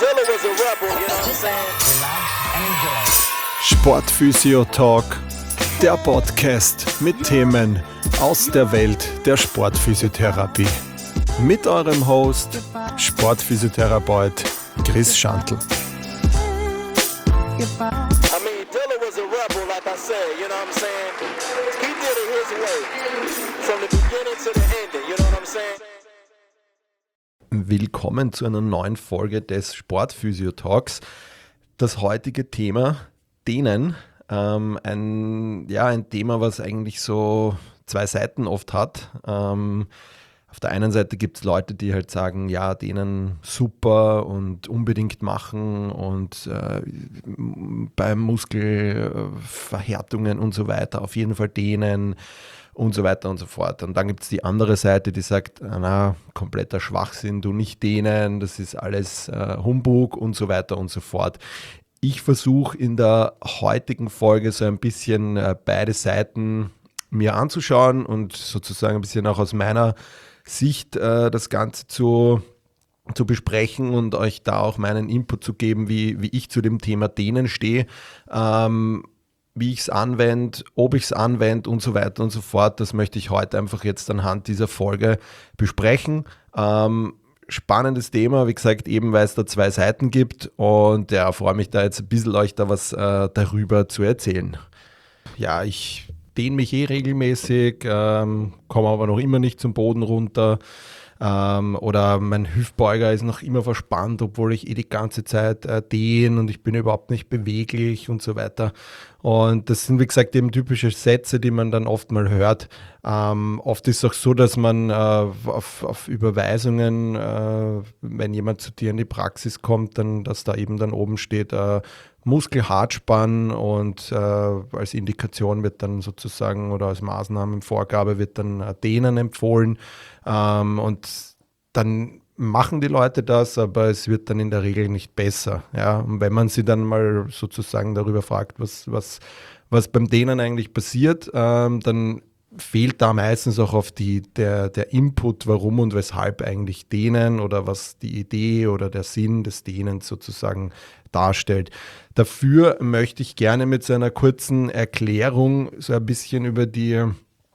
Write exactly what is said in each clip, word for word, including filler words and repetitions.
Dilla was a rebel, you know what I'm saying? Sportphysio Talk, der Podcast mit Themen aus der Welt der Sportphysiotherapie. Mit eurem Host, Sportphysiotherapeut Chris Schantl. I mean, Dilla was a rebel, like I said, you know what I'm saying? He did it his way, from the beginning to the ending, you know what I'm saying? Willkommen zu einer neuen Folge des Sportphysio Talks. Das heutige Thema, Dehnen, ähm, ein, ja, ein Thema, was eigentlich so zwei Seiten oft hat. Ähm, auf der einen Seite gibt es Leute, die halt sagen, ja, Dehnen super und unbedingt machen und äh, bei Muskelverhärtungen und so weiter auf jeden Fall dehnen und so weiter und so fort. Und dann gibt es die andere Seite, die sagt, na, kompletter Schwachsinn, du nicht dehnen, das ist alles äh, Humbug und so weiter und so fort. Ich versuche in der heutigen Folge so ein bisschen äh, beide Seiten mir anzuschauen und sozusagen ein bisschen auch aus meiner Sicht äh, das Ganze zu, zu besprechen und euch da auch meinen Input zu geben, wie, wie ich zu dem Thema Dehnen stehe, ähm, wie ich es anwende, ob ich es anwende und so weiter und so fort. Das möchte ich heute einfach jetzt anhand dieser Folge besprechen. Ähm, Spannendes Thema, wie gesagt, eben weil es da zwei Seiten gibt und ja, freue mich da jetzt ein bisschen euch da was äh, darüber zu erzählen. Ja, ich dehne mich eh regelmäßig, ähm, komme aber noch immer nicht zum Boden runter ähm, oder mein Hüftbeuger ist noch immer verspannt, obwohl ich eh die ganze Zeit äh, dehne und ich bin überhaupt nicht beweglich und so weiter. Und das sind, wie gesagt, eben typische Sätze, die man dann oft mal hört. Ähm, oft ist es auch so, dass man äh, auf, auf Überweisungen, äh, wenn jemand zu dir in die Praxis kommt, dann, dass da eben dann oben steht, äh, Muskelhartspann und äh, als Indikation wird dann sozusagen oder als Maßnahmenvorgabe wird dann äh, Dehnen empfohlen. Ähm, und dann machen die Leute das, aber es wird dann in der Regel nicht besser. Ja? Und wenn man sie dann mal sozusagen darüber fragt, was, was, was beim Dehnen eigentlich passiert, ähm, dann fehlt da meistens auch auf die, der, der Input, warum und weshalb eigentlich Dehnen oder was die Idee oder der Sinn des Dehnens sozusagen darstellt. Dafür möchte ich gerne mit so einer kurzen Erklärung so ein bisschen über die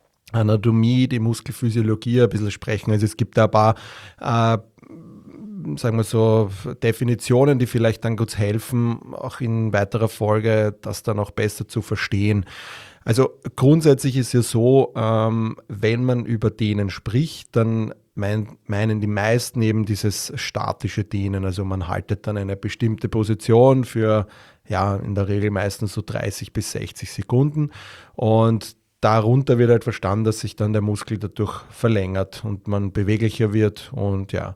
Anatomie, die Muskelphysiologie ein bisschen sprechen. Also es gibt da ein paar, äh, sagen wir so, Definitionen, die vielleicht dann gut helfen, auch in weiterer Folge das dann auch besser zu verstehen. Also grundsätzlich ist ja so, ähm, wenn man über Dehnen spricht, dann mein, meinen die meisten eben dieses statische Dehnen. Also man haltet dann eine bestimmte Position für, ja, in der Regel meistens so dreißig bis sechzig Sekunden und darunter wird halt verstanden, dass sich dann der Muskel dadurch verlängert und man beweglicher wird und ja.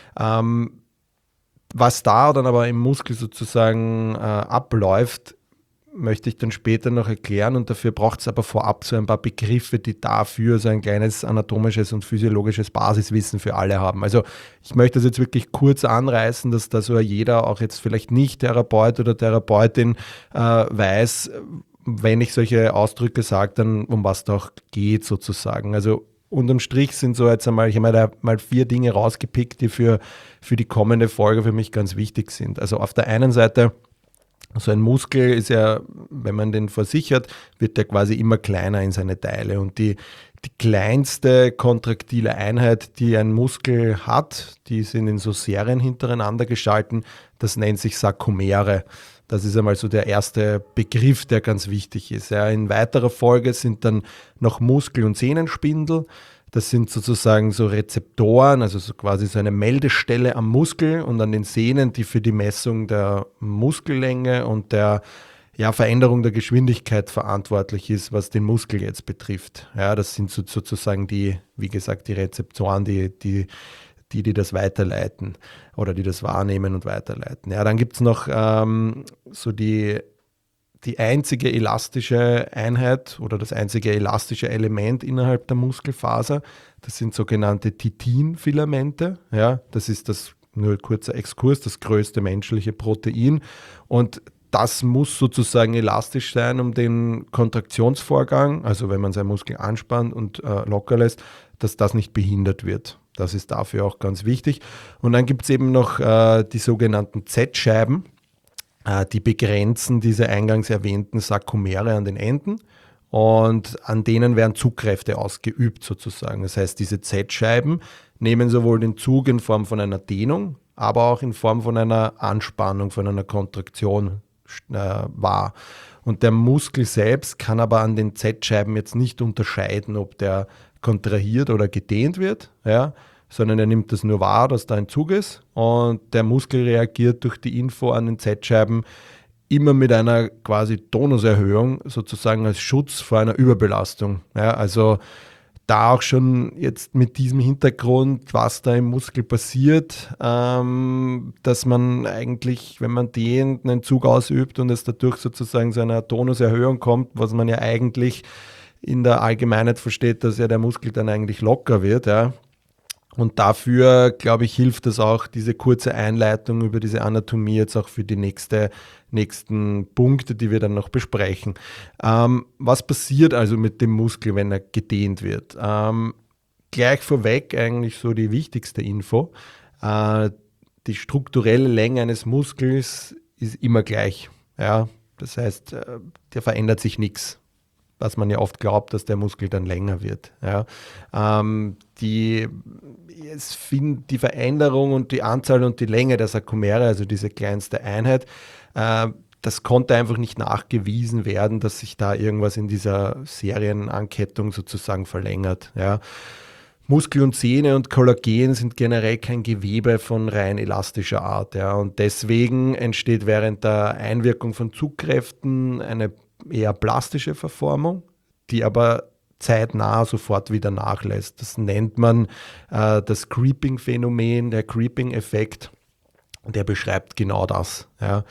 Ähm, was da dann aber im Muskel sozusagen äh, abläuft, möchte ich dann später noch erklären und dafür braucht es aber vorab so ein paar Begriffe, die dafür so ein kleines anatomisches und physiologisches Basiswissen für alle haben. Also ich möchte das jetzt wirklich kurz anreißen, dass da so jeder, auch jetzt vielleicht nicht Therapeut oder Therapeutin, äh, weiß, wenn ich solche Ausdrücke sage, dann um was da auch geht sozusagen. Also unterm Strich sind so jetzt einmal, ich habe da mal vier Dinge rausgepickt, die für, für die kommende Folge für mich ganz wichtig sind. Also auf der einen Seite, so ein Muskel ist ja, wenn man den versichert, wird der quasi immer kleiner in seine Teile und die, die kleinste kontraktile Einheit, die ein Muskel hat, die sind in so Serien hintereinander geschalten, das nennt sich Sarkomere. Das ist einmal so der erste Begriff, der ganz wichtig ist. Ja, in weiterer Folge sind dann noch Muskel- und Sehnenspindel. Das sind sozusagen so Rezeptoren, also so quasi so eine Meldestelle am Muskel und an den Sehnen, die für die Messung der Muskellänge und der ja, Veränderung der Geschwindigkeit verantwortlich ist, was den Muskel jetzt betrifft. Ja, das sind so, sozusagen die, wie gesagt, die Rezeptoren, die, die, die, die das weiterleiten oder die das wahrnehmen und weiterleiten. Ja, dann gibt es noch ähm, so die Die einzige elastische Einheit oder das einzige elastische Element innerhalb der Muskelfaser, das sind sogenannte Titinfilamente. Ja, das ist das, nur ein kurzer Exkurs, das größte menschliche Protein. Und das muss sozusagen elastisch sein, um den Kontraktionsvorgang, also wenn man seinen Muskel anspannt und äh, locker lässt, dass das nicht behindert wird. Das ist dafür auch ganz wichtig. Und dann gibt es eben noch äh, die sogenannten Z-Scheiben, äh, die begrenzen diese eingangs erwähnten Sarkomere an den Enden. Und an denen werden Zugkräfte ausgeübt sozusagen. Das heißt, diese Z-Scheiben nehmen sowohl den Zug in Form von einer Dehnung, aber auch in Form von einer Anspannung, von einer Kontraktion äh, wahr. Und der Muskel selbst kann aber an den Z-Scheiben jetzt nicht unterscheiden, ob der kontrahiert oder gedehnt wird, ja, sondern er nimmt das nur wahr, dass da ein Zug ist. Und der Muskel reagiert durch die Info an den Z-Scheiben immer mit einer quasi Tonuserhöhung, sozusagen als Schutz vor einer Überbelastung. Ja, also da auch schon jetzt mit diesem Hintergrund, was da im Muskel passiert, ähm, dass man eigentlich, wenn man dehnt, einen Zug ausübt und es dadurch sozusagen zu einer Tonuserhöhung kommt, was man ja eigentlich in der Allgemeinheit versteht, dass ja der Muskel dann eigentlich locker wird, ja. Und dafür, glaube ich, hilft es auch, diese kurze Einleitung über diese Anatomie jetzt auch für die nächste, nächsten Punkte, die wir dann noch besprechen. Ähm, was passiert also mit dem Muskel, wenn er gedehnt wird? Ähm, gleich vorweg eigentlich so die wichtigste Info. Äh, die strukturelle Länge eines Muskels ist immer gleich. Ja? Das heißt, äh, der verändert sich nichts. Was man ja oft glaubt, dass der Muskel dann länger wird. Ja. Ähm, die, es find, die Veränderung und die Anzahl und die Länge der Sarkomere, also diese kleinste Einheit, äh, das konnte einfach nicht nachgewiesen werden, dass sich da irgendwas in dieser Serienankettung sozusagen verlängert. Ja. Muskel und Sehne und Kollagen sind generell kein Gewebe von rein elastischer Art. Ja. Und deswegen entsteht während der Einwirkung von Zugkräften eine eher plastische Verformung, die aber zeitnah sofort wieder nachlässt. Das nennt man äh, das Creeping-Phänomen, der Creeping-Effekt, der beschreibt genau das. Ja.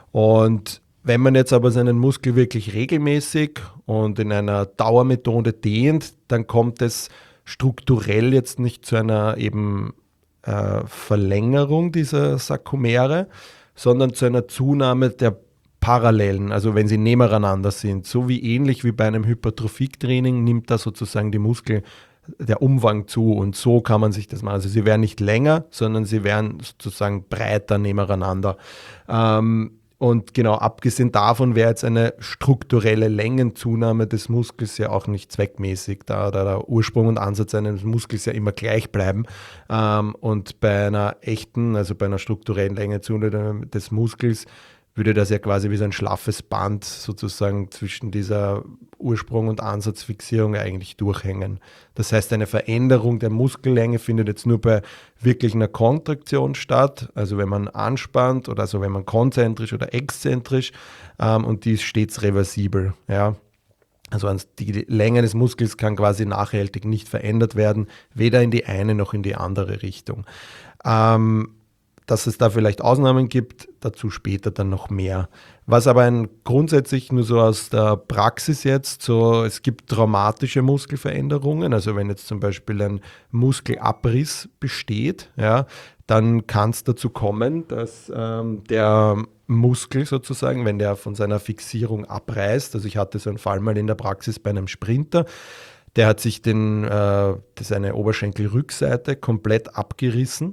Und wenn man jetzt aber seinen Muskel wirklich regelmäßig und in einer Dauermethode dehnt, dann kommt es strukturell jetzt nicht zu einer eben äh, Verlängerung dieser Sarkomere, sondern zu einer Zunahme der Parallelen, also wenn sie nebeneinander sind, so wie ähnlich wie bei einem Hypertrophie-Training nimmt da sozusagen die Muskel, der Umfang zu und so kann man sich das machen. Also sie werden nicht länger, sondern sie werden sozusagen breiter nebeneinander. Ähm, und genau, abgesehen davon wäre jetzt eine strukturelle Längenzunahme des Muskels ja auch nicht zweckmäßig, da, da der Ursprung und Ansatz eines Muskels ja immer gleich bleiben. Ähm, und bei einer echten, also bei einer strukturellen Längenzunahme des Muskels würde das ja quasi wie so ein schlaffes Band sozusagen zwischen dieser Ursprung- und Ansatzfixierung eigentlich durchhängen. Das heißt, eine Veränderung der Muskellänge findet jetzt nur bei wirklich einer Kontraktion statt, also wenn man anspannt oder also wenn man konzentrisch oder exzentrisch ähm, und die ist stets reversibel. Ja. Also die Länge des Muskels kann quasi nachhaltig nicht verändert werden, weder in die eine noch in die andere Richtung. Ähm, Dass es da vielleicht Ausnahmen gibt, dazu später dann noch mehr. Was aber ein grundsätzlich nur so aus der Praxis jetzt, so es gibt traumatische Muskelveränderungen, also wenn jetzt zum Beispiel ein Muskelabriss besteht, ja, dann kann es dazu kommen, dass ähm, der Muskel sozusagen, wenn der von seiner Fixierung abreißt, also ich hatte so einen Fall mal in der Praxis bei einem Sprinter, der hat sich den, äh, seine Oberschenkelrückseite komplett abgerissen.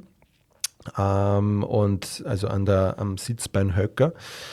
Ähm, und also an der, am Sitzbeinhöcker.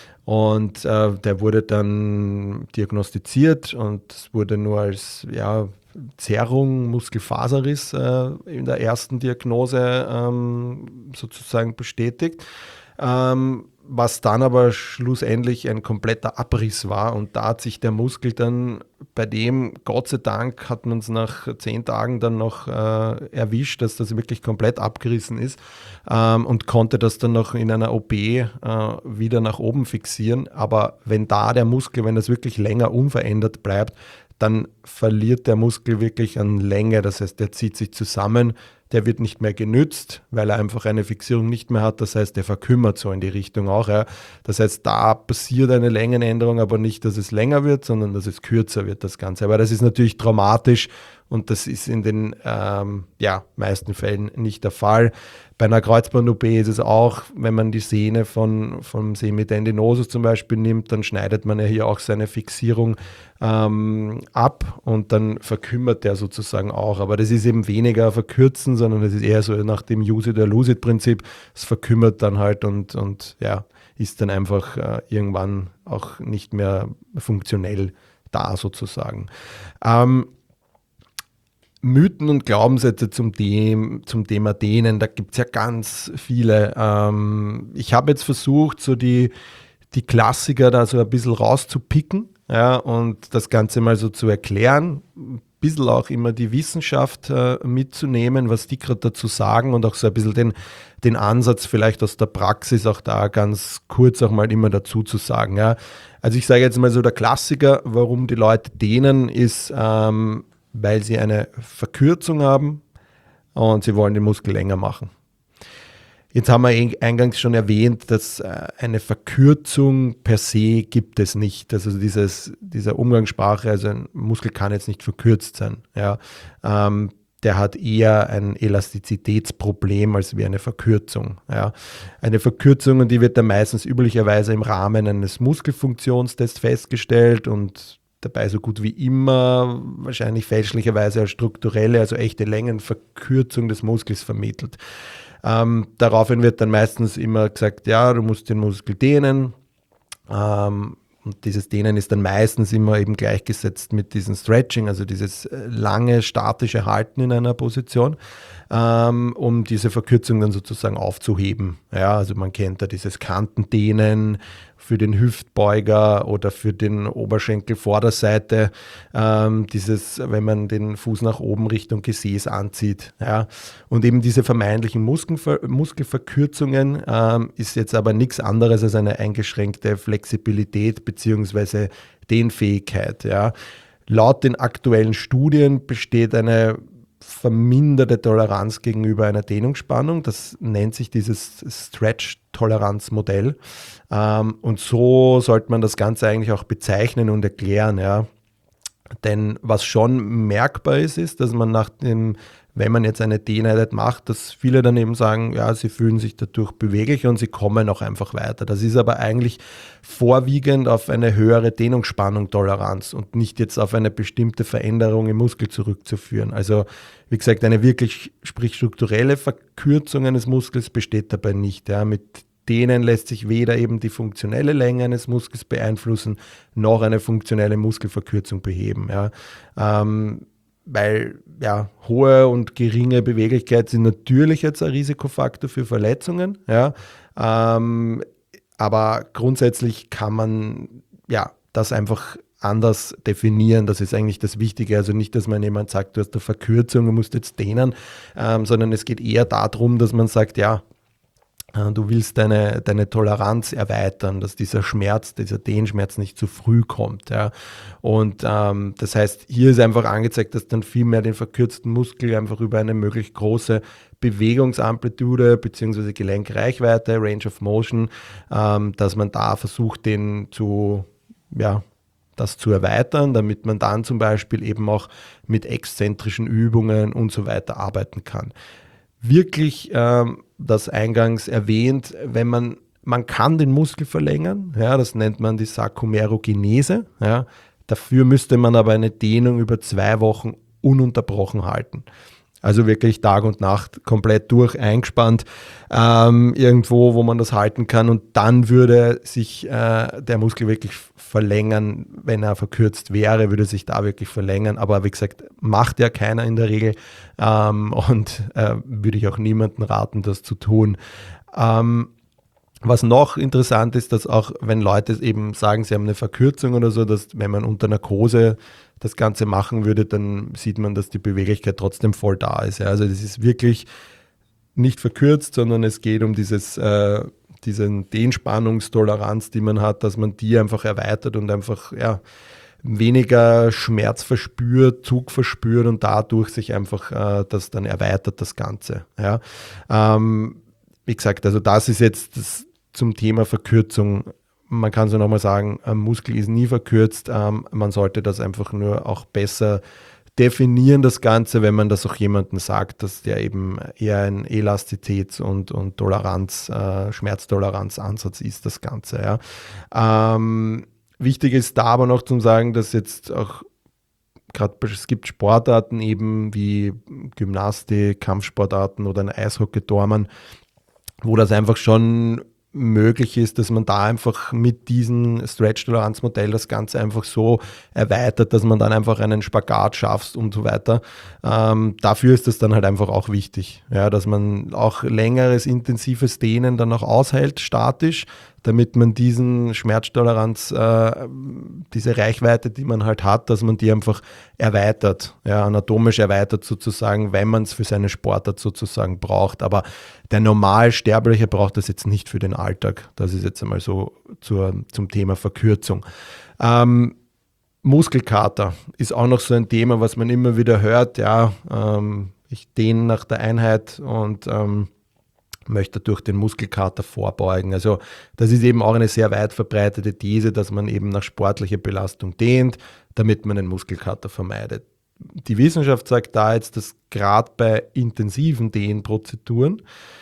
Und äh, der wurde dann diagnostiziert und es wurde nur als ja, Zerrung, Muskelfaserriss äh, in der ersten Diagnose ähm, sozusagen bestätigt. Ähm, was dann aber schlussendlich ein kompletter Abriss war und da hat sich der Muskel dann bei dem, Gott sei Dank, hat man es nach zehn Tagen dann noch äh, erwischt, dass das wirklich komplett abgerissen ist ähm, und konnte das dann noch in einer O P äh, wieder nach oben fixieren. Aber wenn da der Muskel, wenn das wirklich länger unverändert bleibt, dann verliert der Muskel wirklich an Länge, das heißt, der zieht sich zusammen, der wird nicht mehr genützt, weil er einfach eine Fixierung nicht mehr hat, das heißt, der verkümmert so in die Richtung auch. Ja. Das heißt, da passiert eine Längenänderung, aber nicht, dass es länger wird, sondern dass es kürzer wird, das Ganze. Aber das ist natürlich traumatisch und das ist in den ähm, ja, meisten Fällen nicht der Fall. Bei einer Kreuzband-O P ist es auch, wenn man die Sehne von, vom Semitendinosus zum Beispiel nimmt, dann schneidet man ja hier auch seine Fixierung ähm, ab und dann verkümmert der sozusagen auch. Aber das ist eben weniger verkürzen, sondern das ist eher so nach dem Use-it-or-lose-it-Prinzip. Es verkümmert dann halt und, und ja, ist dann einfach äh, irgendwann auch nicht mehr funktionell da sozusagen. Ähm, Mythen und Glaubenssätze zum, Them zum Thema Dehnen, da gibt es ja ganz viele. Ähm, ich habe jetzt versucht, so die, die Klassiker da so ein bisschen rauszupicken, ja, und das Ganze mal so zu erklären. Ein bisschen auch immer die Wissenschaft äh, mitzunehmen, was die gerade dazu sagen und auch so ein bisschen den, den Ansatz vielleicht aus der Praxis auch da ganz kurz auch mal immer dazu zu sagen. Ja. Also ich sage jetzt mal so, der Klassiker, warum die Leute dehnen, ist, ähm, weil sie eine Verkürzung haben und sie wollen den Muskel länger machen. Jetzt haben wir eingangs schon erwähnt, dass eine Verkürzung per se gibt es nicht. Also dieses, dieser Umgangssprache, also ein Muskel kann jetzt nicht verkürzt sein. Ja. Ähm, der hat eher ein Elastizitätsproblem als wie eine Verkürzung. Ja. Eine Verkürzung, die wird dann meistens üblicherweise im Rahmen eines Muskelfunktionstests festgestellt und dabei so gut wie immer wahrscheinlich fälschlicherweise als strukturelle, also echte Längenverkürzung des Muskels vermittelt. Ähm, daraufhin wird dann meistens immer gesagt, ja, du musst den Muskel dehnen. Ähm, und dieses Dehnen ist dann meistens immer eben gleichgesetzt mit diesem Stretching, also dieses lange statische Halten in einer Position, ähm, um diese Verkürzung dann sozusagen aufzuheben. Ja, also man kennt da dieses Kantendehnen für den Hüftbeuger oder für den Oberschenkelvorderseite, ähm, dieses, wenn man den Fuß nach oben Richtung Gesäß anzieht. Ja. Und eben diese vermeintlichen Muskelver Muskelverkürzungen ähm, ist jetzt aber nichts anderes als eine eingeschränkte Flexibilität bzw. Dehnfähigkeit. Ja. Laut den aktuellen Studien besteht eine verminderte Toleranz gegenüber einer Dehnungsspannung. Das nennt sich dieses Stretch-Toleranz-Modell. Ähm, und so sollte man das Ganze eigentlich auch bezeichnen und erklären. Ja. Denn was schon merkbar ist, ist, dass man nach dem, wenn man jetzt eine Dehneinheit macht, dass viele dann eben sagen, ja, sie fühlen sich dadurch beweglicher und sie kommen auch einfach weiter. Das ist aber eigentlich vorwiegend auf eine höhere Dehnungsspannung-Toleranz und nicht jetzt auf eine bestimmte Veränderung im Muskel zurückzuführen. Also wie gesagt, eine wirklich, sprich strukturelle Verkürzung eines Muskels besteht dabei nicht. Ja. Mit Dehnen lässt sich weder eben die funktionelle Länge eines Muskels beeinflussen, noch eine funktionelle Muskelverkürzung beheben. Ja. Ähm, weil ja, hohe und geringe Beweglichkeit sind natürlich jetzt ein Risikofaktor für Verletzungen. Ja. Ähm, aber grundsätzlich kann man ja, das einfach anders definieren. Das ist eigentlich das Wichtige. Also nicht, dass man jemand sagt, du hast eine Verkürzung, du musst jetzt dehnen, ähm, sondern es geht eher darum, dass man sagt, ja, du willst deine, deine Toleranz erweitern, dass dieser Schmerz, dieser Dehnschmerz nicht zu früh kommt. Ja. Und ähm, das heißt, hier ist einfach angezeigt, dass dann viel mehr den verkürzten Muskel einfach über eine möglichst große Bewegungsamplitude bzw. Gelenkreichweite, Range of Motion, ähm, dass man da versucht, den zu, ja, das zu erweitern, damit man dann zum Beispiel eben auch mit exzentrischen Übungen und so weiter arbeiten kann. Wirklich ähm, das eingangs erwähnt, wenn man, man kann den Muskel verlängern, ja, das nennt man die Sarkomerogenese, ja, dafür müsste man aber eine Dehnung über zwei Wochen ununterbrochen halten. Also wirklich Tag und Nacht komplett durch eingespannt, ähm, irgendwo, wo man das halten kann und dann würde sich äh, der Muskel wirklich verlängern, wenn er verkürzt wäre, würde sich da wirklich verlängern, aber wie gesagt, macht ja keiner in der Regel ähm, und äh, würde ich auch niemandem raten, das zu tun. Ähm, Was noch interessant ist, dass auch wenn Leute eben sagen, sie haben eine Verkürzung oder so, dass wenn man unter Narkose das Ganze machen würde, dann sieht man, dass die Beweglichkeit trotzdem voll da ist. Ja. Also das ist wirklich nicht verkürzt, sondern es geht um dieses, äh, diesen Dehnspannungstoleranz, die man hat, dass man die einfach erweitert und einfach ja, weniger Schmerz verspürt, Zug verspürt und dadurch sich einfach äh, das dann erweitert, das Ganze. Ja. Ähm, wie gesagt, also das ist jetzt das zum Thema Verkürzung. Man kann so nochmal sagen, ein Muskel ist nie verkürzt. Ähm, man sollte das einfach nur auch besser definieren das Ganze, wenn man das auch jemandem sagt, dass der eben eher ein Elastizitäts- und, und Toleranz, äh, Schmerztoleranzansatz ist, das Ganze. Ja. Ähm, wichtig ist da aber noch zu sagen, dass jetzt auch gerade es gibt Sportarten eben wie Gymnastik, Kampfsportarten oder ein Eishockey-Tormann, wo das einfach schon möglich ist, dass man da einfach mit diesem Stretch-Toleranz-Modell das Ganze einfach so erweitert, dass man dann einfach einen Spagat schafft und so weiter. Ähm, dafür ist das dann halt einfach auch wichtig, ja, dass man auch längeres, intensives Dehnen dann auch aushält, statisch, damit man diesen Schmerztoleranz, äh, diese Reichweite, die man halt hat, dass man die einfach erweitert, ja, anatomisch erweitert sozusagen, wenn man es für seine Sportart sozusagen braucht. Aber der Normalsterbliche braucht das jetzt nicht für den Alltag. Das ist jetzt einmal so zur, zum Thema Verkürzung. Ähm, Muskelkater ist auch noch so ein Thema, was man immer wieder hört. Ja, ähm, ich dehne nach der Einheit und ähm, möchte durch den Muskelkater vorbeugen. Also das ist eben auch eine sehr weit verbreitete These, dass man eben nach sportlicher Belastung dehnt, damit man den Muskelkater vermeidet. Die Wissenschaft sagt da jetzt, dass gerade bei intensiven Dehnprozeduren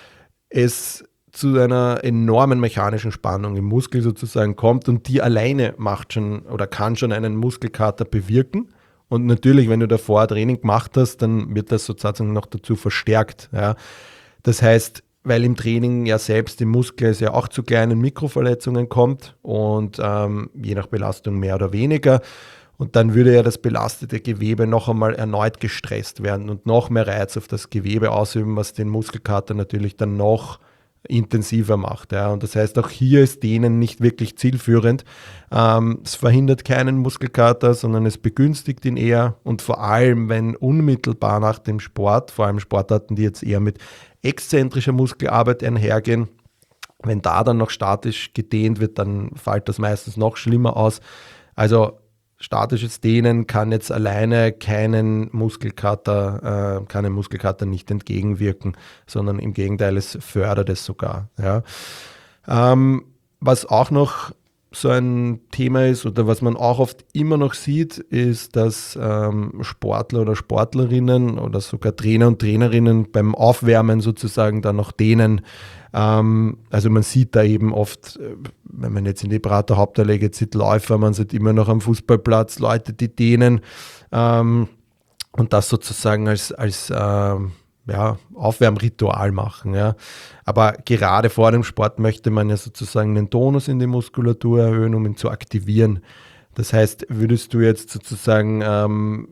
es zu einer enormen mechanischen Spannung im Muskel sozusagen kommt und die alleine macht schon oder kann schon einen Muskelkater bewirken. Und natürlich, wenn du davor Training gemacht hast, dann wird das sozusagen noch dazu verstärkt. Ja. Das heißt, weil im Training ja selbst im Muskel es ja auch zu kleinen Mikroverletzungen kommt und ähm, je nach Belastung mehr oder weniger. Und dann würde ja das belastete Gewebe noch einmal erneut gestresst werden und noch mehr Reiz auf das Gewebe ausüben, was den Muskelkater natürlich dann noch intensiver macht. Ja. Und das heißt, auch hier ist Dehnen nicht wirklich zielführend. Ähm, es verhindert keinen Muskelkater, sondern es begünstigt ihn eher. Und vor allem, wenn unmittelbar nach dem Sport, vor allem Sportarten, die jetzt eher mit exzentrischer Muskelarbeit einhergehen, wenn da dann noch statisch gedehnt wird, dann fällt das meistens noch schlimmer aus. Also statisches Dehnen kann jetzt alleine keinen Muskelkater, äh, keinen Muskelkater nicht entgegenwirken, sondern im Gegenteil, es fördert es sogar. Ja. Ähm, was auch noch so ein Thema ist oder was man auch oft immer noch sieht, ist, dass ähm, Sportler oder Sportlerinnen oder sogar Trainer und Trainerinnen beim Aufwärmen sozusagen dann noch dehnen. Ähm, also man sieht da eben oft, wenn man jetzt in die Prater Hauptallee sieht, Läufer, man sieht immer noch am Fußballplatz Leute, die dehnen ähm, und das sozusagen als, als ähm, ja, Aufwärmritual machen. Ja. Aber gerade vor dem Sport möchte man ja sozusagen den Tonus in die Muskulatur erhöhen, um ihn zu aktivieren. Das heißt, würdest du jetzt sozusagen ähm,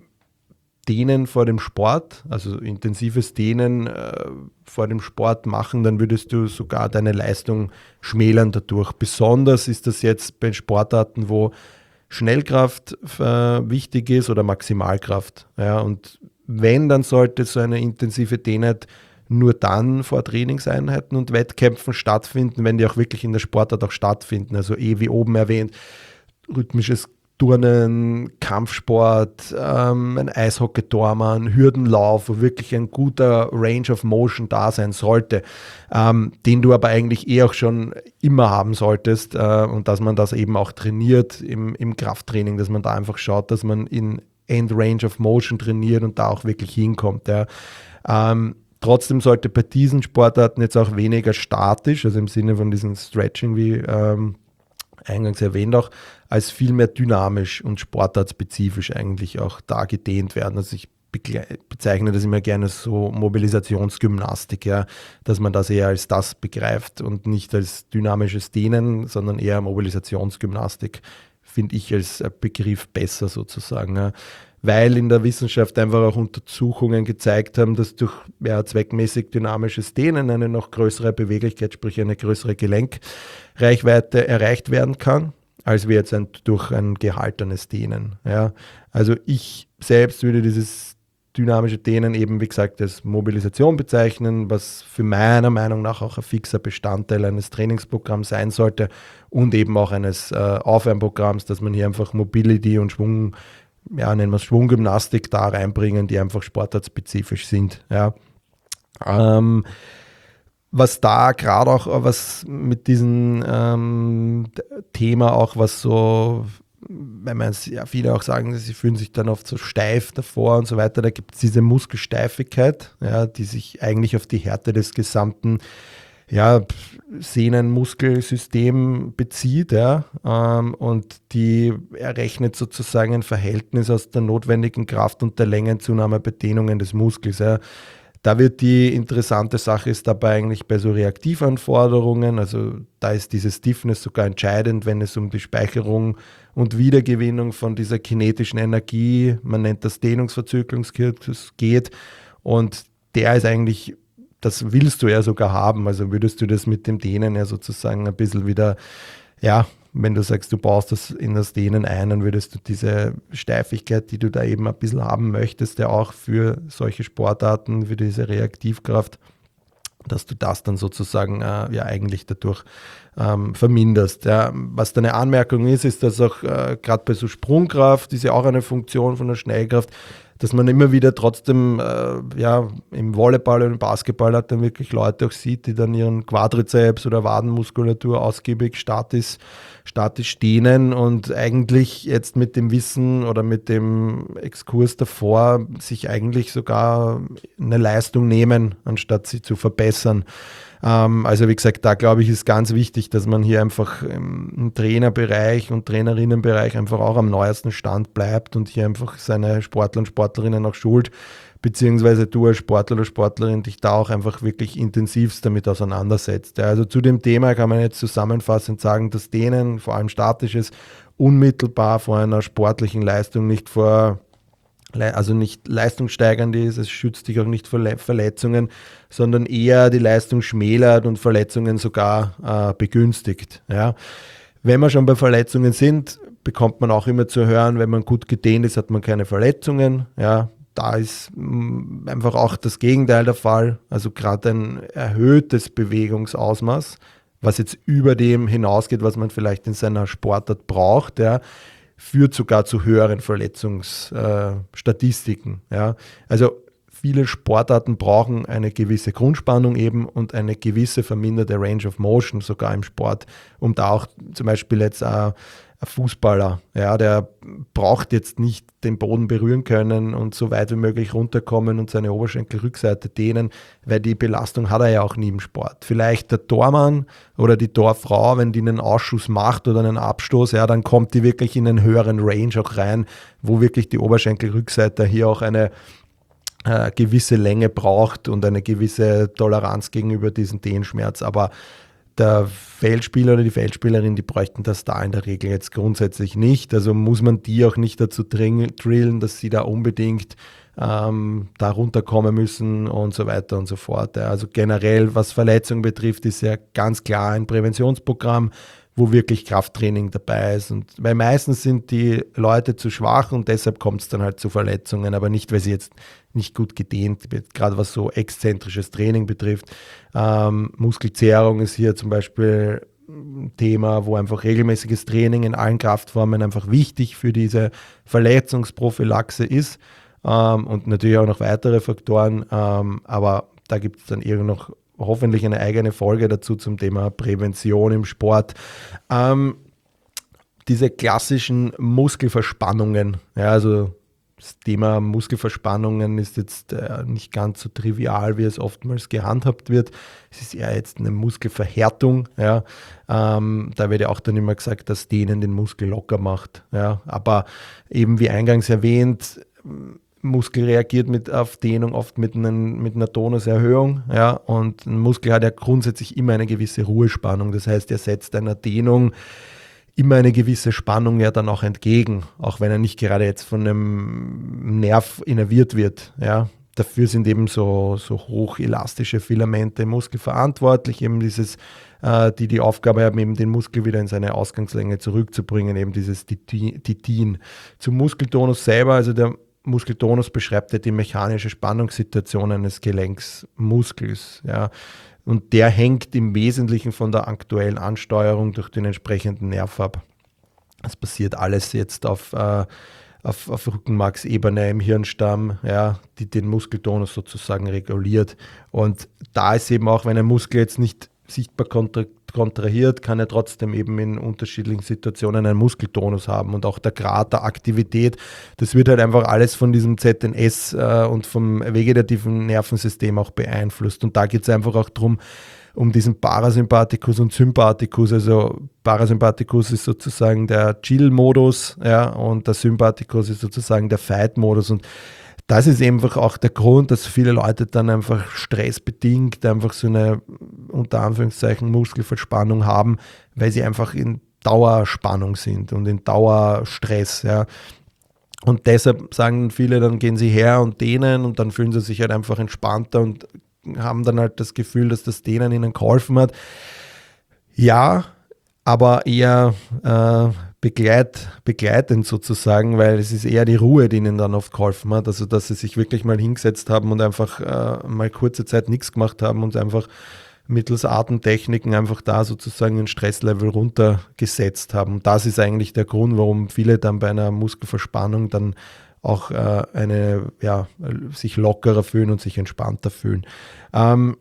Dehnen vor dem Sport, also intensives Dehnen äh, vor dem Sport machen, dann würdest du sogar deine Leistung schmälern dadurch. Besonders ist das jetzt bei Sportarten, wo Schnellkraft äh, wichtig ist oder Maximalkraft. Ja, und wenn, dann sollte so eine intensive Dehnheit nur dann vor Trainingseinheiten und Wettkämpfen stattfinden, wenn die auch wirklich in der Sportart auch stattfinden. Also eh wie oben erwähnt, rhythmisches Turnen, Kampfsport, ähm, ein Eishockey-Tormann, Hürdenlauf, wo wirklich ein guter Range of Motion da sein sollte, ähm, den du aber eigentlich eh auch schon immer haben solltest äh, und dass man das eben auch trainiert im, im Krafttraining, dass man da einfach schaut, dass man in End Range of Motion trainiert und da auch wirklich hinkommt. Ja. Ähm, trotzdem sollte bei diesen Sportarten jetzt auch weniger statisch, also im Sinne von diesem Stretching, wie ähm, eingangs erwähnt auch, als viel mehr dynamisch und sportartspezifisch eigentlich auch da gedehnt werden. Also ich bezeichne das immer gerne so Mobilisationsgymnastik, ja, dass man das eher als das begreift und nicht als dynamisches Dehnen, sondern eher Mobilisationsgymnastik, finde ich als Begriff besser sozusagen. Ja. Weil in der Wissenschaft einfach auch Untersuchungen gezeigt haben, dass durch ja, zweckmäßig dynamisches Dehnen eine noch größere Beweglichkeit, sprich eine größere Gelenkreichweite erreicht werden kann, als wir jetzt ein, durch ein gehaltenes Dehnen. Ja. Also ich selbst würde dieses dynamische Dehnen eben, wie gesagt, als Mobilisation bezeichnen, was für meiner Meinung nach auch ein fixer Bestandteil eines Trainingsprogramms sein sollte und eben auch eines äh, Aufwärmprogramms, dass man hier einfach Mobility und Schwung, ja, nennen wir es Schwunggymnastik da reinbringen, die einfach sportartspezifisch sind. Ja. Ähm, was da gerade auch, was mit diesem ähm, Thema auch, was so wenn man ja, viele auch sagen, sie fühlen sich dann oft so steif davor und so weiter, da gibt es diese Muskelsteifigkeit, ja, die sich eigentlich auf die Härte des gesamten ja, Sehnenmuskelsystem bezieht, ja, ähm, und die errechnet sozusagen ein Verhältnis aus der notwendigen Kraft und der Längenzunahme bei Dehnungen des Muskels. Ja. Da wird die interessante Sache ist dabei eigentlich bei so Reaktivanforderungen, also da ist diese Stiffness sogar entscheidend, wenn es um die Speicherung und Wiedergewinnung von dieser kinetischen Energie, man nennt das Dehnungsverzögerungskurs, geht, und der ist eigentlich, das willst du ja sogar haben, also würdest du das mit dem Dehnen ja sozusagen ein bisschen wieder, ja, wenn du sagst, du baust das in das Dehnen ein, dann würdest du diese Steifigkeit, die du da eben ein bisschen haben möchtest, ja auch für solche Sportarten, für diese Reaktivkraft, dass du das dann sozusagen äh, ja eigentlich dadurch ähm, verminderst. Ja. Was deine Anmerkung ist, ist, dass auch äh, gerade bei so Sprungkraft, ist ja auch eine Funktion von der Schnellkraft, dass man immer wieder trotzdem äh, ja, im Volleyball und im Basketball hat dann wirklich Leute auch sieht, die dann ihren Quadrizeps oder Wadenmuskulatur ausgiebig statisch, statisch dehnen und eigentlich jetzt mit dem Wissen oder mit dem Exkurs davor sich eigentlich sogar eine Leistung nehmen, anstatt sie zu verbessern. Ähm, also wie gesagt, da glaube ich, ist ganz wichtig, dass man hier einfach im, im Trainerbereich und Trainerinnenbereich einfach auch am neuesten Stand bleibt und hier einfach seine Sportler und Sportlerinnen auch schult, beziehungsweise du als Sportler oder Sportlerin dich da auch einfach wirklich intensivst damit auseinandersetzt. Ja, also zu dem Thema kann man jetzt zusammenfassend sagen, dass Dehnen, vor allem statisches, unmittelbar vor einer sportlichen Leistung nicht vor also nicht leistungssteigernd ist, es schützt dich auch nicht vor Verletzungen, sondern eher die Leistung schmälert und Verletzungen sogar äh, begünstigt. Ja. Wenn wir schon bei Verletzungen sind, bekommt man auch immer zu hören, wenn man gut gedehnt ist, hat man keine Verletzungen. Ja. Da ist mh, einfach auch das Gegenteil der Fall, also gerade ein erhöhtes Bewegungsausmaß, was jetzt über dem hinausgeht, was man vielleicht in seiner Sportart braucht, ja, führt sogar zu höheren Verletzungsstatistiken. Äh, ja. Also viele Sportarten brauchen eine gewisse Grundspannung eben und eine gewisse verminderte Range of Motion sogar im Sport, um da auch zum Beispiel jetzt äh, ein Fußballer, ja, der braucht jetzt nicht den Boden berühren können und so weit wie möglich runterkommen und seine Oberschenkelrückseite dehnen, weil die Belastung hat er ja auch nie im Sport. Vielleicht der Tormann oder die Torfrau, wenn die einen Ausschuss macht oder einen Abstoß, ja, dann kommt die wirklich in einen höheren Range auch rein, wo wirklich die Oberschenkelrückseite hier auch eine äh, gewisse Länge braucht und eine gewisse Toleranz gegenüber diesem Dehnschmerz. Aber der Feldspieler oder die Feldspielerin, die bräuchten das da in der Regel jetzt grundsätzlich nicht. Also muss man die auch nicht dazu drillen, dass sie da unbedingt ähm, da runterkommen müssen und so weiter und so fort. Also generell, was Verletzungen betrifft, ist ja ganz klar ein Präventionsprogramm, wo wirklich Krafttraining dabei ist. Und weil meistens sind die Leute zu schwach und deshalb kommt es dann halt zu Verletzungen, aber nicht, weil sie jetzt nicht gut gedehnt wird, gerade was so exzentrisches Training betrifft. Ähm, Muskelzehrung ist hier zum Beispiel ein Thema, wo einfach regelmäßiges Training in allen Kraftformen einfach wichtig für diese Verletzungsprophylaxe ist, ähm, und natürlich auch noch weitere Faktoren, ähm, aber da gibt es dann irgend noch hoffentlich eine eigene Folge dazu zum Thema Prävention im Sport. Ähm, diese klassischen Muskelverspannungen, ja, also das Thema Muskelverspannungen ist jetzt äh, nicht ganz so trivial, wie es oftmals gehandhabt wird. Es ist eher jetzt eine Muskelverhärtung. Ja. Ähm, da wird ja auch dann immer gesagt, dass Dehnen den Muskel locker macht. Ja. Aber eben wie eingangs erwähnt, Muskel reagiert mit, auf Dehnung oft mit, einen, mit einer Tonuserhöhung. Ja. Und ein Muskel hat ja grundsätzlich immer eine gewisse Ruhespannung. Das heißt, er setzt einer Dehnung immer eine gewisse Spannung ja dann auch entgegen, auch wenn er nicht gerade jetzt von einem Nerv innerviert wird. Ja. Dafür sind eben so, so hochelastische Filamente im Muskel verantwortlich, eben dieses, äh, die die Aufgabe haben, eben den Muskel wieder in seine Ausgangslänge zurückzubringen, eben dieses Titin. Zum Muskeltonus selber, also der Muskeltonus beschreibt ja die mechanische Spannungssituation eines Gelenksmuskels. Ja. Und der hängt im Wesentlichen von der aktuellen Ansteuerung durch den entsprechenden Nerv ab. Das passiert alles jetzt auf, äh, auf, auf Rückenmarksebene im Hirnstamm, ja, die den Muskeltonus sozusagen reguliert. Und da ist eben auch, wenn ein Muskel jetzt nicht sichtbar kontra- kontrahiert, kann er trotzdem eben in unterschiedlichen Situationen einen Muskeltonus haben und auch der Grad der Aktivität, das wird halt einfach alles von diesem Z N S äh, und vom vegetativen Nervensystem auch beeinflusst und da geht es einfach auch darum, um diesen Parasympathikus und Sympathikus, also Parasympathikus ist sozusagen der Chill-Modus, ja, und der Sympathikus ist sozusagen der Fight-Modus und das ist einfach auch der Grund, dass viele Leute dann einfach stressbedingt einfach so eine, unter Anführungszeichen, Muskelverspannung haben, weil sie einfach in Dauerspannung sind und in Dauerstress. Ja. Und deshalb sagen viele, dann gehen sie her und dehnen und dann fühlen sie sich halt einfach entspannter und haben dann halt das Gefühl, dass das Dehnen ihnen geholfen hat. Ja, aber eher äh, begleit, begleitend sozusagen, weil es ist eher die Ruhe, die ihnen dann oft geholfen hat. Also, dass sie sich wirklich mal hingesetzt haben und einfach äh, mal kurze Zeit nichts gemacht haben und einfach mittels Atemtechniken einfach da sozusagen den Stresslevel runtergesetzt haben. Und das ist eigentlich der Grund, warum viele dann bei einer Muskelverspannung dann auch äh, eine, ja, sich lockerer fühlen und sich entspannter fühlen. Ähm,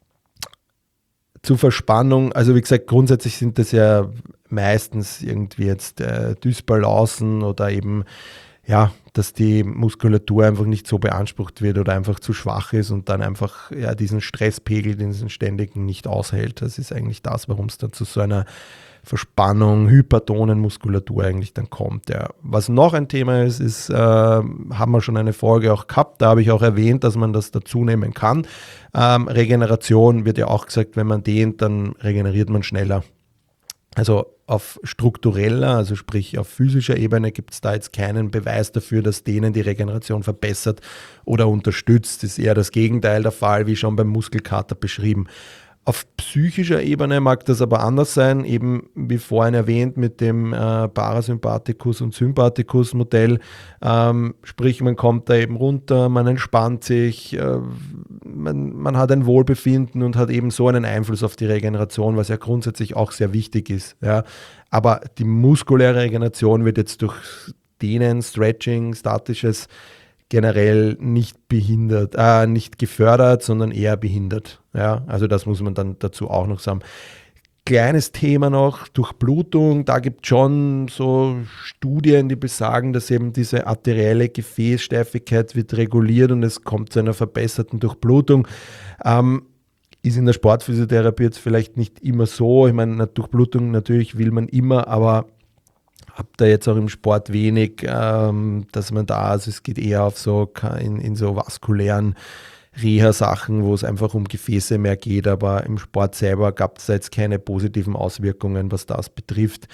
zur Verspannung, also wie gesagt, grundsätzlich sind das ja meistens irgendwie jetzt äh, Dysbalancen oder eben, ja, dass die Muskulatur einfach nicht so beansprucht wird oder einfach zu schwach ist und dann einfach ja, diesen Stresspegel, diesen ständigen nicht aushält. Das ist eigentlich das, warum es dann zu so einer Verspannung, hypertonen Muskulatur eigentlich dann kommt. Ja. Was noch ein Thema ist, ist, äh, haben wir schon eine Folge auch gehabt, da habe ich auch erwähnt, dass man das dazu nehmen kann. Ähm, Regeneration wird ja auch gesagt, wenn man dehnt, dann regeneriert man schneller. Also auf struktureller, also sprich auf physischer Ebene gibt es da jetzt keinen Beweis dafür, dass Dehnen die Regeneration verbessert oder unterstützt. Das ist eher das Gegenteil der Fall, wie schon beim Muskelkater beschrieben. Auf psychischer Ebene mag das aber anders sein, eben wie vorhin erwähnt mit dem äh, Parasympathikus- und Sympathikus-Modell. Ähm, sprich, man kommt da eben runter, man entspannt sich, äh, man, man hat ein Wohlbefinden und hat eben so einen Einfluss auf die Regeneration, was ja grundsätzlich auch sehr wichtig ist. Ja. Aber die muskuläre Regeneration wird jetzt durch Dehnen, Stretching, Statisches generell nicht behindert, äh, nicht gefördert, sondern eher behindert. Ja, also das muss man dann dazu auch noch sagen. Kleines Thema noch, Durchblutung, da gibt es schon so Studien, die besagen, dass eben diese arterielle Gefäßsteifigkeit wird reguliert und es kommt zu einer verbesserten Durchblutung. Ähm, ist in der Sportphysiotherapie jetzt vielleicht nicht immer so. Ich meine, Durchblutung natürlich will man immer, aber habe da jetzt auch im Sport wenig, ähm, dass man da, also es geht eher auf so in, in so vaskulären Reha-Sachen, wo es einfach um Gefäße mehr geht, aber im Sport selber gab es jetzt keine positiven Auswirkungen, was das betrifft.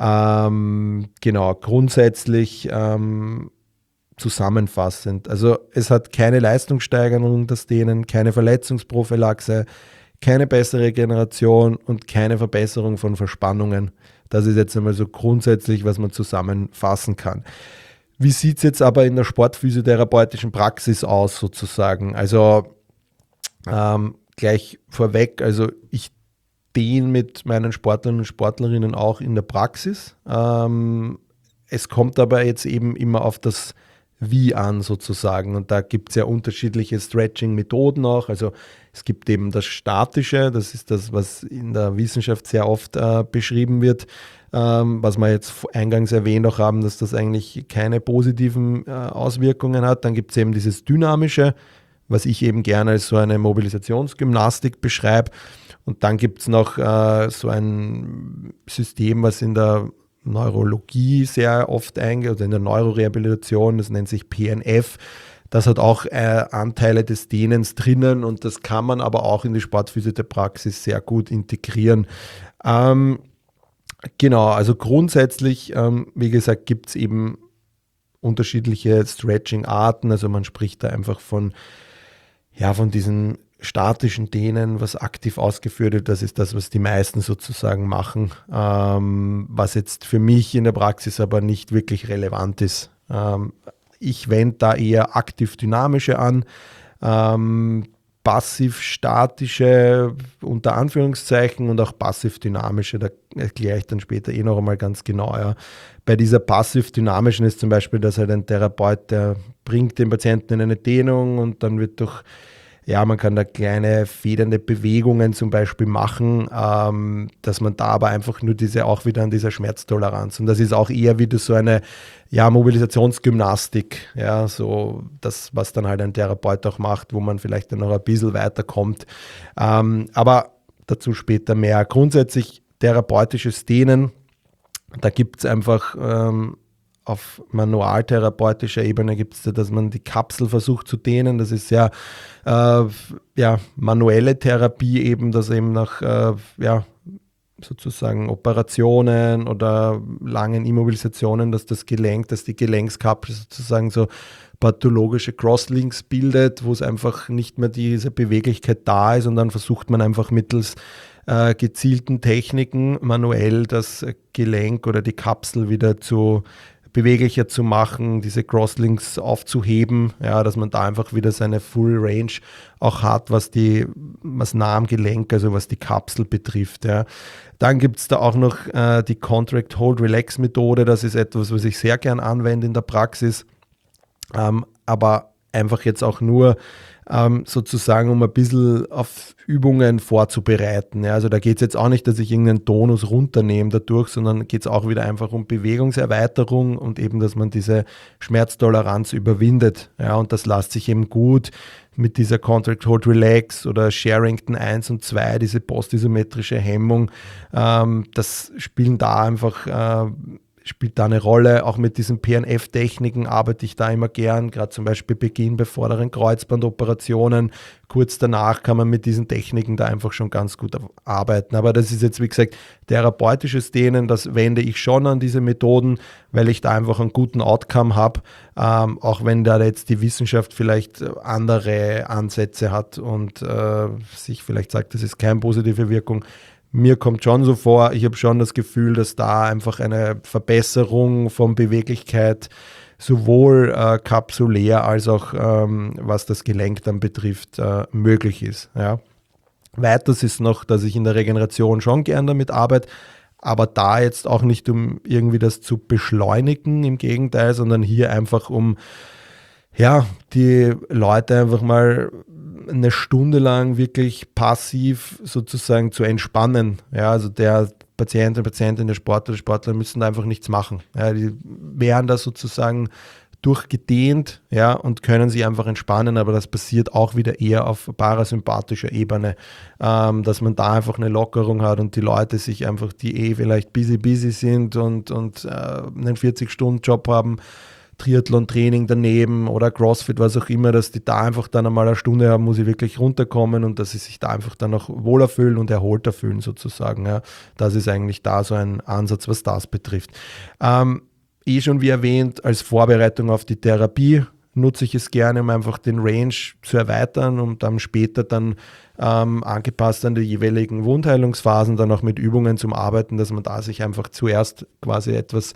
Ähm, genau, grundsätzlich ähm, zusammenfassend, also es hat keine Leistungssteigerung, das Dehnen, keine Verletzungsprophylaxe, keine bessere Regeneration und keine Verbesserung von Verspannungen. Das ist jetzt einmal so grundsätzlich, was man zusammenfassen kann. Wie sieht es jetzt aber in der sportphysiotherapeutischen Praxis aus sozusagen? Also ähm, gleich vorweg, also ich dehne mit meinen Sportlern und Sportlerinnen auch in der Praxis. Ähm, es kommt aber jetzt eben immer auf das Wie an sozusagen und da gibt es ja unterschiedliche Stretching-Methoden auch. Also es gibt eben das Statische, das ist das, was in der Wissenschaft sehr oft äh, beschrieben wird, ähm, was wir jetzt eingangs erwähnt auch haben, dass das eigentlich keine positiven äh, Auswirkungen hat. Dann gibt es eben dieses Dynamische, was ich eben gerne als so eine Mobilisationsgymnastik beschreibe. Und dann gibt es noch äh, so ein System, was in der Neurologie sehr oft eingeht, oder in der Neurorehabilitation, das nennt sich P N F. Das hat auch äh, Anteile des Dehnens drinnen und das kann man aber auch in die Sportphysiotherapie-Praxis sehr gut integrieren. Ähm, genau, also grundsätzlich, ähm, wie gesagt, gibt es eben unterschiedliche Stretching-Arten, also man spricht da einfach von, ja, von diesen statischen Dehnen, was aktiv ausgeführt wird, das ist das, was die meisten sozusagen machen, ähm, was jetzt für mich in der Praxis aber nicht wirklich relevant ist. Ähm, ich wende da eher aktiv-dynamische an, ähm, passiv-statische unter Anführungszeichen und auch passiv-dynamische, da erkläre ich dann später eh noch einmal ganz genau. Ja. Bei dieser passiv-dynamischen ist zum Beispiel, dass halt ein Therapeut, der bringt den Patienten in eine Dehnung und dann wird durch ja, man kann da kleine federnde Bewegungen zum Beispiel machen, ähm, dass man da aber einfach nur diese, auch wieder an dieser Schmerztoleranz, und das ist auch eher wieder so eine, ja, Mobilisationsgymnastik, ja, so das, was dann halt ein Therapeut auch macht, wo man vielleicht dann noch ein bisschen weiterkommt, ähm, aber dazu später mehr. Grundsätzlich therapeutisches Dehnen, da gibt es einfach ähm, auf manualtherapeutischer Ebene gibt es da, dass man die Kapsel versucht zu dehnen. Das ist ja, äh, ja manuelle Therapie eben, dass eben nach äh, ja, sozusagen Operationen oder langen Immobilisationen, dass das Gelenk, dass die Gelenkskapsel sozusagen so pathologische Crosslinks bildet, wo es einfach nicht mehr diese Beweglichkeit da ist, und dann versucht man einfach mittels äh, gezielten Techniken manuell das Gelenk oder die Kapsel wieder zu beweglicher zu machen, diese Crosslinks aufzuheben, ja, dass man da einfach wieder seine Full Range auch hat, was die, was nah am Gelenk, also was die Kapsel betrifft. Ja. Dann gibt es da auch noch äh, die Contract Hold Relax Methode, das ist etwas, was ich sehr gern anwende in der Praxis, ähm, aber einfach jetzt auch nur ähm, sozusagen, um ein bisschen auf Übungen vorzubereiten. Ja, also da geht es jetzt auch nicht, dass ich irgendeinen Tonus runternehme dadurch, sondern geht es auch wieder einfach um Bewegungserweiterung und eben, dass man diese Schmerztoleranz überwindet. Ja, und das lässt sich eben gut mit dieser Contract Hold Relax oder Sherrington eins und zwei, diese postisometrische Hemmung, ähm, das spielen da einfach äh, spielt da eine Rolle. Auch mit diesen P N F-Techniken arbeite ich da immer gern, gerade zum Beispiel Beginn bei vorderen Kreuzbandoperationen. Kurz danach kann man mit diesen Techniken da einfach schon ganz gut arbeiten. Aber das ist jetzt, wie gesagt, therapeutisches Dehnen, das wende ich schon an diese Methoden, weil ich da einfach einen guten Outcome habe, ähm, auch wenn da jetzt die Wissenschaft vielleicht andere Ansätze hat und äh, sich vielleicht sagt, das ist keine positive Wirkung. Mir kommt schon so vor, ich habe schon das Gefühl, dass da einfach eine Verbesserung von Beweglichkeit sowohl äh, kapsulär als auch ähm, was das Gelenk dann betrifft, äh, möglich ist. Ja. Weiters ist noch, dass ich in der Regeneration schon gern damit arbeite, aber da jetzt auch nicht, um irgendwie das zu beschleunigen, im Gegenteil, sondern hier einfach um ja, die Leute einfach mal eine Stunde lang wirklich passiv sozusagen zu entspannen. Ja, also der Patient, der Patientin, der Sportler, der Sportler müssen da einfach nichts machen. Ja, die werden da sozusagen durchgedehnt, ja, und können sich einfach entspannen, aber das passiert auch wieder eher auf parasympathischer Ebene, ähm, dass man da einfach eine Lockerung hat und die Leute sich einfach, die eh vielleicht busy busy sind und, und äh, einen vierzig-Stunden-Job haben, Triathlon-Training daneben oder Crossfit, was auch immer, dass die da einfach dann einmal eine Stunde haben, muss ich wirklich runterkommen und dass sie sich da einfach dann auch wohler fühlen und erholter fühlen sozusagen. Ja. Das ist eigentlich da so ein Ansatz, was das betrifft. Ähm, eh schon wie erwähnt, als Vorbereitung auf die Therapie nutze ich es gerne, um einfach den Range zu erweitern und dann später dann ähm, angepasst an die jeweiligen Wundheilungsphasen dann auch mit Übungen zum Arbeiten, dass man da sich einfach zuerst quasi etwas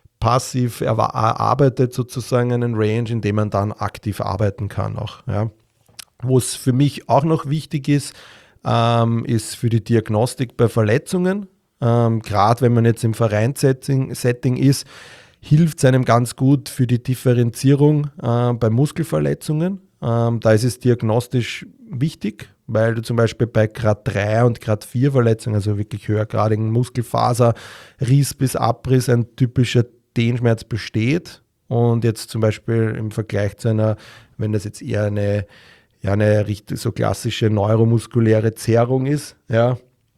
passiv erarbeitet, sozusagen einen Range, in dem man dann aktiv arbeiten kann auch. Ja. Wo es für mich auch noch wichtig ist, ähm, ist für die Diagnostik bei Verletzungen. Ähm, Gerade wenn man jetzt im Vereinssetting Setting ist, hilft es einem ganz gut für die Differenzierung äh, bei Muskelverletzungen. Ähm, da ist es diagnostisch wichtig, weil du zum Beispiel bei Grad drei und Grad vier Verletzungen, also wirklich höhergradigen Muskelfaser, Riss bis Abriss, ein typischer Dehnschmerz besteht und jetzt zum Beispiel im Vergleich zu einer, wenn das jetzt eher eine, ja, eine richtig so klassische neuromuskuläre Zerrung ist, ja,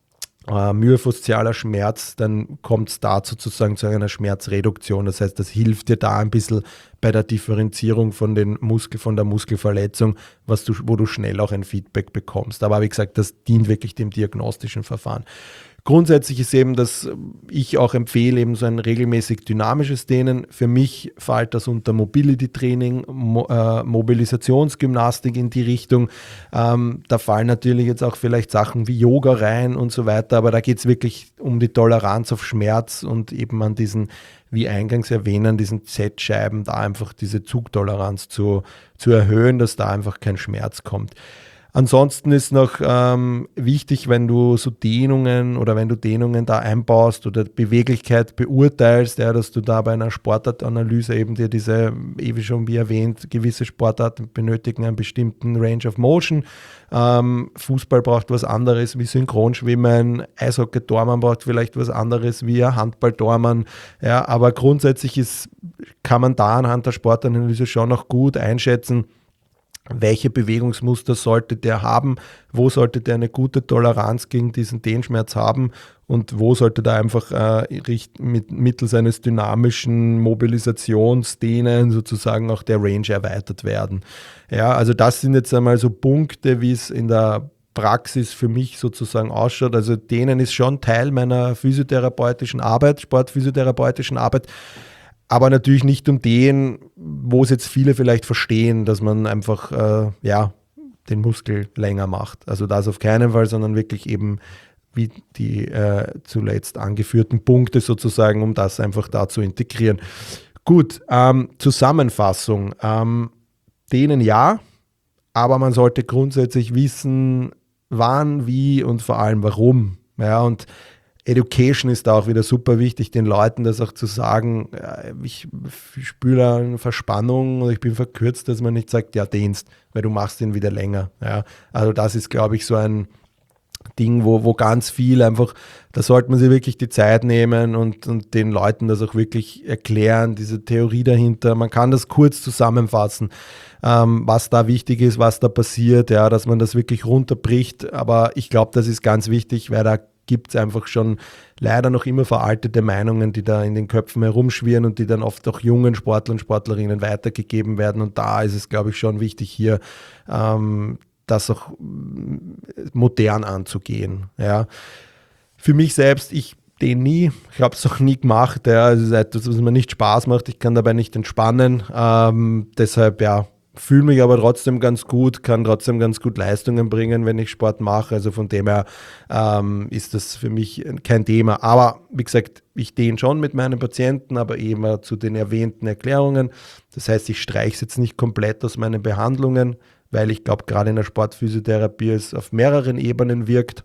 äh, myofaszialer Schmerz, dann kommt es da sozusagen zu einer Schmerzreduktion. Das heißt, das hilft dir da ein bisschen bei der Differenzierung von, den Muskel, von der Muskelverletzung, was du, wo du schnell auch ein Feedback bekommst. Aber wie gesagt, das dient wirklich dem diagnostischen Verfahren. Grundsätzlich ist eben, dass ich auch empfehle, eben so ein regelmäßig dynamisches Dehnen. Für mich fällt das unter Mobility-Training, Mo- äh, Mobilisationsgymnastik in die Richtung. Ähm, da fallen natürlich jetzt auch vielleicht Sachen wie Yoga rein und so weiter, aber da geht es wirklich um die Toleranz auf Schmerz und eben an diesen, wie eingangs erwähnt, an diesen Z-Scheiben da einfach diese Zugtoleranz zu, zu erhöhen, dass da einfach kein Schmerz kommt. Ansonsten ist noch ähm, wichtig, wenn du so Dehnungen oder wenn du Dehnungen da einbaust oder Beweglichkeit beurteilst, ja, dass du da bei einer Sportartanalyse eben dir diese, wie schon wie erwähnt, gewisse Sportarten benötigen einen bestimmten Range of Motion. Ähm, Fußball braucht was anderes wie Synchronschwimmen, Eishockey-Tormann braucht vielleicht was anderes wie ein Handball-Tormann. Ja, aber grundsätzlich ist, kann man da anhand der Sportanalyse schon noch gut einschätzen, welche Bewegungsmuster sollte der haben, wo sollte der eine gute Toleranz gegen diesen Dehnschmerz haben und wo sollte da einfach äh, mit, mittels eines dynamischen Mobilisationsdehnen sozusagen auch der Range erweitert werden. Ja, also das sind jetzt einmal so Punkte, wie es in der Praxis für mich sozusagen ausschaut. Also Dehnen ist schon Teil meiner physiotherapeutischen Arbeit, sportphysiotherapeutischen Arbeit. Aber natürlich nicht um den, wo es jetzt viele vielleicht verstehen, dass man einfach äh, ja, den Muskel länger macht. Also das auf keinen Fall, sondern wirklich eben wie die äh, zuletzt angeführten Punkte sozusagen, um das einfach da zu integrieren. Gut, ähm, Zusammenfassung. Ähm, denen ja, aber man sollte grundsätzlich wissen, wann, wie und vor allem warum. Ja, und Education ist da auch wieder super wichtig, den Leuten das auch zu sagen, ich spüre eine Verspannung und ich bin verkürzt, dass man nicht sagt, ja, dehnst, weil du machst den wieder länger. Ja, also das ist, glaube ich, so ein Ding, wo, wo ganz viel einfach, da sollte man sich wirklich die Zeit nehmen und, und den Leuten das auch wirklich erklären, diese Theorie dahinter. Man kann das kurz zusammenfassen, ähm, was da wichtig ist, was da passiert, ja, dass man das wirklich runterbricht. Aber ich glaube, das ist ganz wichtig, weil da gibt es einfach schon leider noch immer veraltete Meinungen, die da in den Köpfen herumschwirren und die dann oft auch jungen Sportlern und Sportlerinnen weitergegeben werden. Und da ist es, glaube ich, schon wichtig, hier ähm, das auch modern anzugehen. Ja. Für mich selbst, ich dehne nie, ich habe es auch nie gemacht. Ja. Es ist etwas, was mir nicht Spaß macht. Ich kann dabei nicht entspannen. Ähm, deshalb, ja, fühle mich aber trotzdem ganz gut, kann trotzdem ganz gut Leistungen bringen, wenn ich Sport mache. Also von dem her ähm, ist das für mich kein Thema. Aber wie gesagt, ich dehne schon mit meinen Patienten, aber eben zu den erwähnten Erklärungen. Das heißt, ich streiche es jetzt nicht komplett aus meinen Behandlungen, weil ich glaube, gerade in der Sportphysiotherapie es auf mehreren Ebenen wirkt.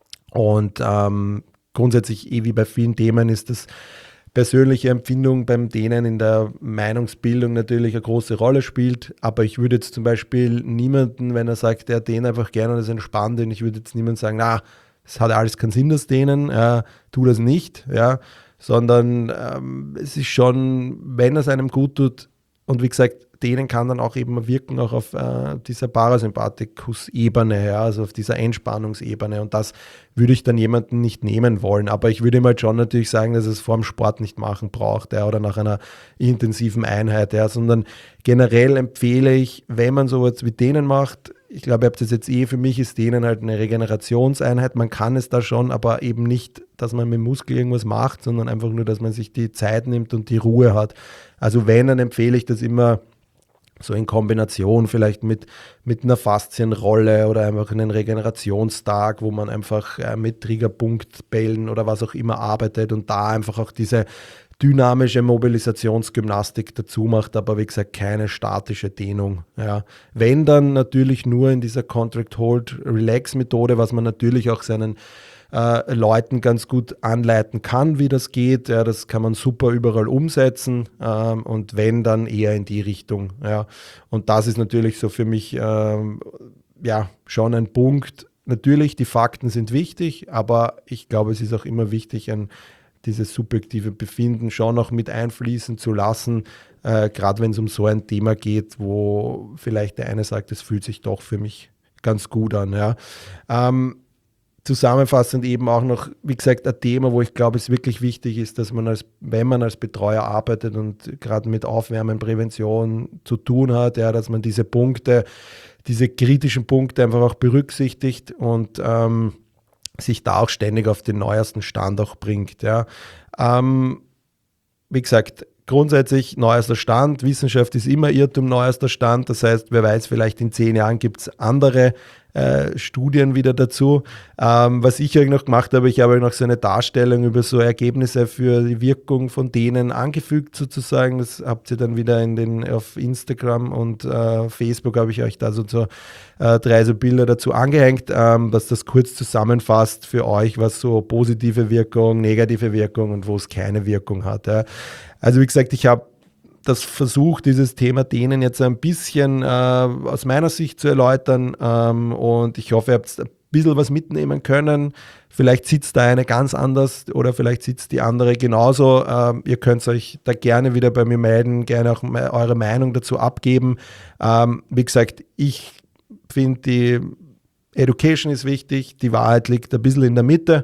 Und ähm, grundsätzlich, eh wie bei vielen Themen, ist das persönliche Empfindung beim Dehnen in der Meinungsbildung natürlich eine große Rolle spielt, aber ich würde jetzt zum Beispiel niemanden, wenn er sagt, er dehnt einfach gerne und ist entspannt, und ich würde jetzt niemandem sagen, na, es hat alles keinen Sinn, das Dehnen, äh, tu das nicht, ja, sondern ähm, es ist schon, wenn es einem gut tut, und wie gesagt, Dehnen kann dann auch eben wirken auch auf äh, dieser Parasympathikus-Ebene, ja, also auf dieser Entspannungsebene, und das würde ich dann jemanden nicht nehmen wollen, aber ich würde ihm halt schon natürlich sagen, dass es vor dem Sport nicht machen braucht, ja, oder nach einer intensiven Einheit, ja, sondern generell empfehle ich, wenn man sowas wie Dehnen macht, ich glaube, ihr habt das jetzt eh, für mich ist Dehnen halt eine Regenerationseinheit, man kann es da schon, aber eben nicht, dass man mit dem Muskel irgendwas macht, sondern einfach nur, dass man sich die Zeit nimmt und die Ruhe hat. Also wenn, dann empfehle ich das immer so in Kombination vielleicht mit, mit einer Faszienrolle oder einfach einen Regenerationstag, wo man einfach äh, mit Triggerpunktbällen oder was auch immer arbeitet und da einfach auch diese dynamische Mobilisationsgymnastik dazu macht, aber wie gesagt keine statische Dehnung. Ja. Wenn, dann natürlich nur in dieser Contract-Hold-Relax-Methode, was man natürlich auch seinen Äh, Leuten ganz gut anleiten kann, wie das geht. Ja, das kann man super überall umsetzen, ähm, und wenn, dann eher in die Richtung. Ja. Und das ist natürlich so für mich ähm, ja, schon ein Punkt. Natürlich, die Fakten sind wichtig, aber ich glaube, es ist auch immer wichtig, ein, dieses subjektive Befinden schon auch mit einfließen zu lassen, äh, gerade wenn es um so ein Thema geht, wo vielleicht der eine sagt, es fühlt sich doch für mich ganz gut an. Ja. Ähm, Zusammenfassend eben auch noch, wie gesagt, ein Thema, wo ich glaube, es wirklich wichtig ist, dass man als, wenn man als Betreuer arbeitet und gerade mit Aufwärmen, Prävention zu tun hat, ja, dass man diese Punkte, diese kritischen Punkte einfach auch berücksichtigt und ähm, sich da auch ständig auf den neuesten Stand auch bringt. Ja. Ähm, wie gesagt, grundsätzlich neuester Stand, Wissenschaft ist immer Irrtum, neuester Stand, das heißt, wer weiß, vielleicht in zehn Jahren gibt es andere äh, Studien wieder dazu. Ähm, was ich euch noch gemacht habe, ich habe euch noch so eine Darstellung über so Ergebnisse für die Wirkung von denen angefügt sozusagen. Das habt ihr dann wieder in den, auf Instagram und äh, Facebook habe ich euch da so, so äh, drei so Bilder dazu angehängt, ähm, dass das kurz zusammenfasst für euch, was so positive Wirkung, negative Wirkung und wo es keine Wirkung hat. Ja. Also wie gesagt, ich habe das versucht, dieses Thema denen jetzt ein bisschen äh, aus meiner Sicht zu erläutern ähm, und ich hoffe, ihr habt ein bisschen was mitnehmen können. Vielleicht sitzt da eine ganz anders oder vielleicht sitzt die andere genauso. Ähm, ihr könnt euch da gerne wieder bei mir melden, gerne auch me- eure Meinung dazu abgeben. Ähm, wie gesagt, ich finde, die Education ist wichtig, die Wahrheit liegt ein bisschen in der Mitte.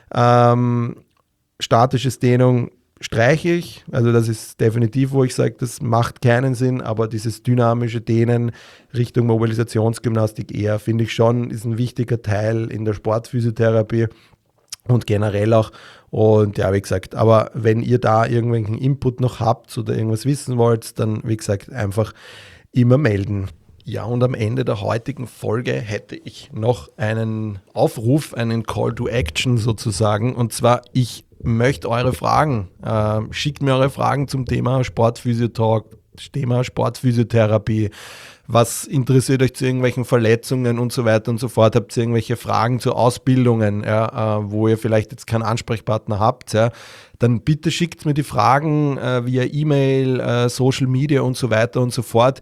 Ähm, statisches Dehnung streiche ich, also das ist definitiv, wo ich sage, das macht keinen Sinn, aber dieses dynamische Dehnen Richtung Mobilisationsgymnastik eher, finde ich schon, ist ein wichtiger Teil in der Sportphysiotherapie und generell auch. Und ja, wie gesagt, aber wenn ihr da irgendwelchen Input noch habt oder irgendwas wissen wollt, dann wie gesagt, einfach immer melden. Ja, und am Ende der heutigen Folge hätte ich noch einen Aufruf, einen Call to Action sozusagen. Und zwar, ich möchte eure Fragen, äh, schickt mir eure Fragen zum Thema Sportphysiotalk, Thema Sportphysiotherapie. Was interessiert euch zu irgendwelchen Verletzungen und so weiter und so fort? Habt ihr irgendwelche Fragen zu Ausbildungen, ja, äh, wo ihr vielleicht jetzt keinen Ansprechpartner habt? Ja? Dann bitte schickt mir die Fragen äh, via E-Mail, äh, Social Media und so weiter und so fort.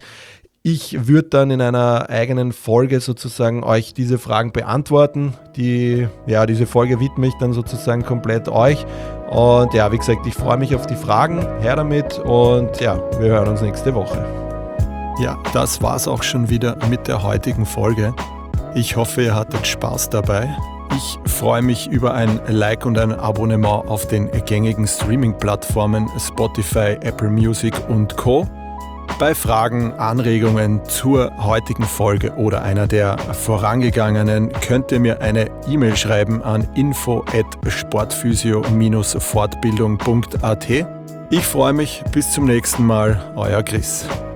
Ich würde dann in einer eigenen Folge sozusagen euch diese Fragen beantworten. Die, ja, diese Folge widme ich dann sozusagen komplett euch. Und ja, wie gesagt, ich freue mich auf die Fragen. Her damit und ja, wir hören uns nächste Woche. Ja, das war's auch schon wieder mit der heutigen Folge. Ich hoffe, ihr hattet Spaß dabei. Ich freue mich über ein Like und ein Abonnement auf den gängigen Streaming-Plattformen Spotify, Apple Music und Co. Bei Fragen, Anregungen zur heutigen Folge oder einer der vorangegangenen könnt ihr mir eine E-Mail schreiben an info at sportphysio dash fortbildung punkt at. Ich freue mich, bis zum nächsten Mal, euer Chris.